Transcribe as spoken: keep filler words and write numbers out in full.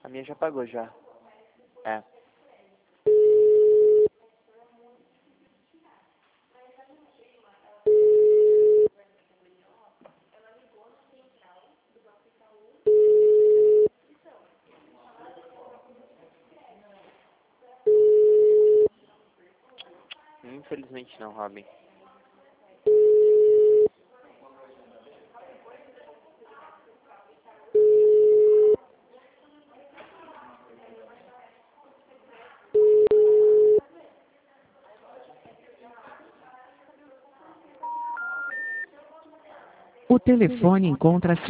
minha já pagou já. É. Infelizmente não, Robin. O telefone encontra-se